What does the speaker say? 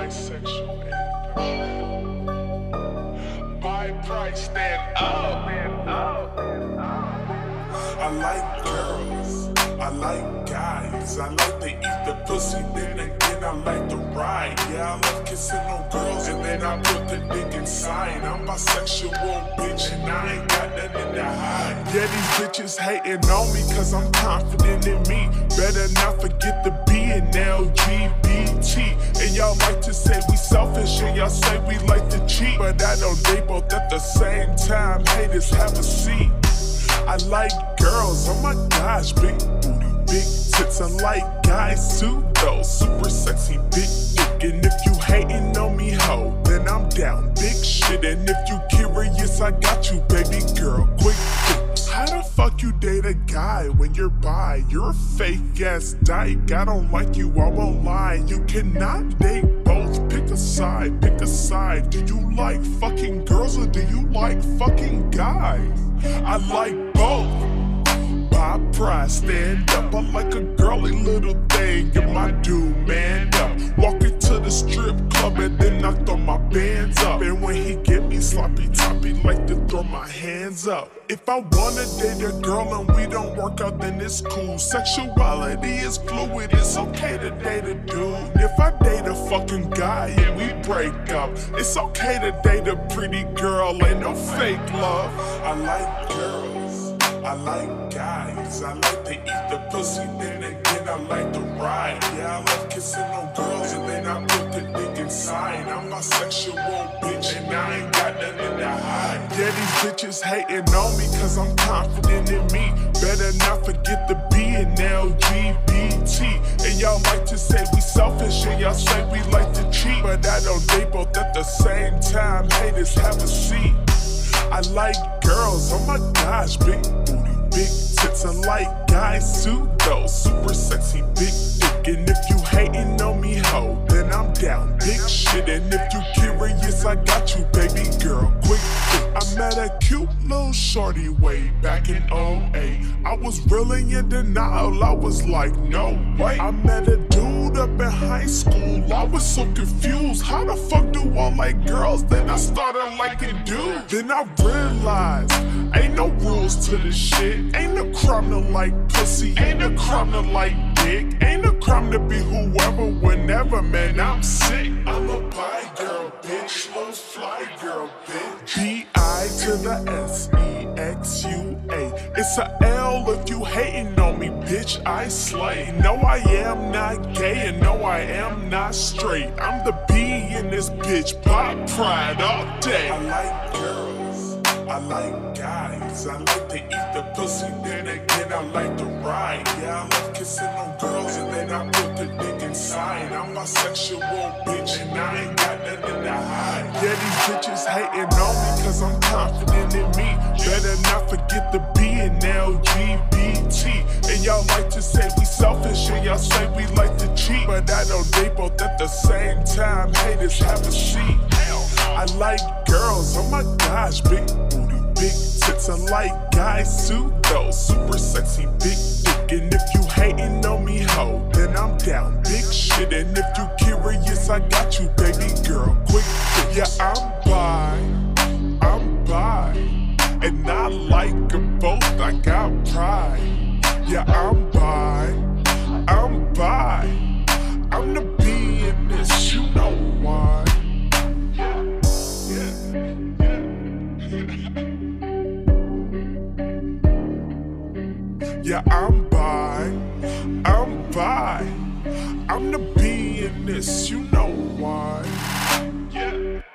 bisexual and my price stand up. I like girls, I like guys, I like to eat the pussy, then again I like to ride. Yeah, I love kissing on girls and then I put the dick inside. I'm bisexual, bitch, and I ain't got nothing to hide. Yeah, these bitches hating on me cause I'm confident in me. Better not forget the B in LGBT. And y'all like to say we selfish and y'all say we like to cheat, but I know they both at the same time. Haters, have a seat. I like girls, oh my gosh, big booty, big tits. I like guys too, though, super sexy, big dick. And if you hating on me, ho, then I'm down, big shit. And if you curious, I got you, baby girl, quick dick. How the fuck you date a guy when you're bi? You're a fake ass dyke. I don't like you, I won't lie. You cannot date both. Pick a side, pick a side. Do you like fucking girls or do you like fucking guys? I like both. By pride, stand up. I like a girly little thing. And my dude, man up. Walking to the strip club and then I throw my bands up. And when he get me sloppy toppy, like to throw my hands up. If I wanna date a girl and we don't work out, then it's cool. Sexuality is fluid, it's okay to date a dude. If I date a fucking guy and we break up, it's okay to date a pretty girl, ain't no fake love. I like girls, I like guys, I like to eat the pussy, then again I like to ride. Yeah, I love kissing on girls and then I put the dick inside. I'm bisexual, bitch, and I ain't got nothing to hide. Yeah, these bitches hating on me cause I'm confident in me. Better not forget the B in LGBT. And y'all like to say we selfish and y'all say we like to cheat, but I know they both at the same time. Haters, have a seat. I like girls, oh my gosh, big booty, big tits. I like guys too, though, super sexy, big dick. And if you hating on me, ho, then I'm down, big shit. And if you curious, I got you, baby girl, quick dick. I met a cute little shorty way back in '08. I was really in denial, I was like, no way. I met a dude up in high school, I was so confused. How the fuck do I like girls? Then I started liking dudes. Then I realized, ain't no rules to this shit. Ain't no crime to like pussy, ain't no crime to like dick. Ain't no crime to be whoever, whenever, man, I'm sick. I'm a bi girl, bitch, low fly girl, bitch. B-I to the S-E-X-U-A. It's a L if you hating on me, bitch, I slay. No, I am not gay and no, I am not straight. I'm the B in this bitch, pop pride all day. I like girls, I like guys, I like to eat the pussy, then again I like to ride. Yeah, I love kissing on girls and then I put the dick inside. I'm bisexual, bitch, and I ain't got nothing to hide. Yeah, these bitches hating on me cause I'm confident in me. Better not forget the B in LGBT. And y'all like to say we selfish and y'all say we like to cheat, but I know they both at the same time. Haters, have a seat. I like girls, oh my gosh, big booty, big tits. I like guys too, though, super sexy, big dick. And if you hating on me, ho, then I'm down, big shit. And if you curious, I got you, baby girl, quick dick. Yeah, I'm bi, and I like them both, I got pride. Yeah, I'm bi, I'm the B in this, you know why. Yeah, I'm bi, I'm the B in this, you know why. Yeah.